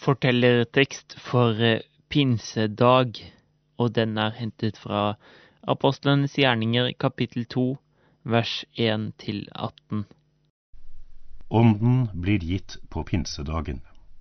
Fortellertekst for pinsedag, og den er hentet fra Apostlenes gjerninger, kapittel 2, vers 1-18. Ånden blir gitt på pinsedagen.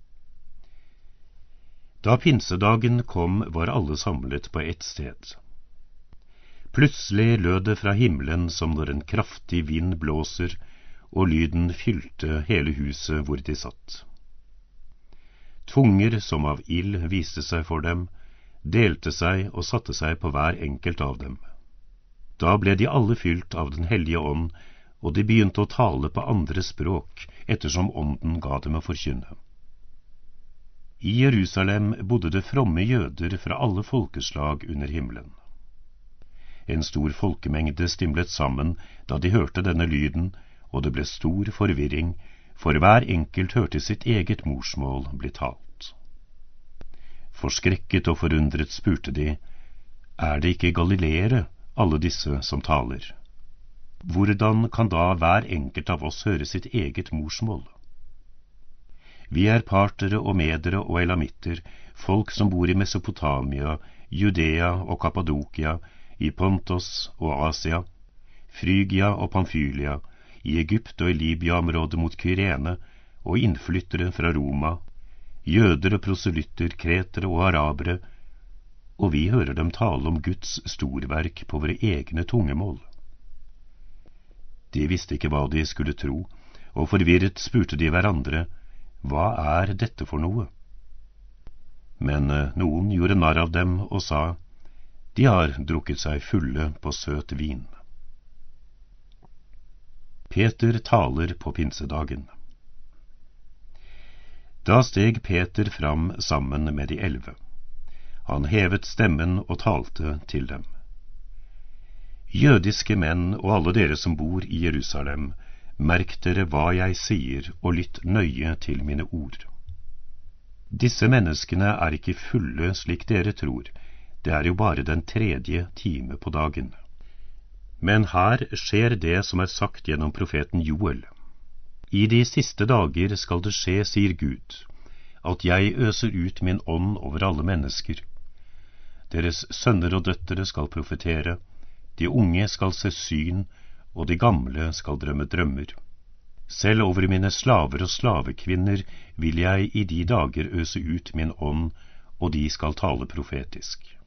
Da pinsedagen kom, var alle samlet på ett sted. Plutselig lød det fra himmelen som når en kraftig vind blåser, og lyden fylte hele huset hvor de satt. Tunger som av ild viste seg for dem, delte seg og satte seg på hver enkelt av dem. Da ble de alle fylt av den hellige ånd, og de begynte å tale på andre språk, ettersom ånden ga dem å forkynne. I Jerusalem bodde det fromme jøder fra alle folkeslag under himmelen. En stor folkemengde stimlet sammen da de hørte denne lyden, og det ble stor forvirring, for hver enkelt hørte sitt eget morsmål bli talt. Forskrekket og forundret spurte de, er det ikke galileere, alle disse som taler? Hvordan kan da hver enkelt av oss høre sitt eget morsmål? Vi er partere og medere og elamitter, folk som bor i Mesopotamia, Judea og Kappadokia, i Pontos og Asia, Frygia og Pamfylia, i Egypt og i Libya-området mot Kyrene, og innflyttere fra Roma, jøder og proselytter, kretere og arabere, og vi hører dem tale om Guds storverk på våre egne tungemål. De visste ikke hva de skulle tro, og forvirret spurte de hverandre, hva er dette for noe? Men noen gjorde narr av dem og sa, de har drukket seg fulle på søt vin. Peter taler på pinsedagen. Da steg Peter fram sammen med de 11. Han hevet stemmen og talte til dem. Jødiske menn og alle dere som bor i Jerusalem, merk dere hva jeg sier, og lytt nøye til mine ord. Disse menneskene er ikke fulle slik dere tror, det er jo bare den 3. time på dagen. Men her skjer det som er sagt gjennom profeten Joel. I de siste dager skal det skje, sier Gud, at jeg øser ut min ånd over alle mennesker. Deres sønner og døtre skal profetere, de unge skal se syn, og de gamle skal drømme drømmer. Selv over mine slaver og slavekvinner vil jeg i de dager øse ut min ånd, og de skal tale profetisk.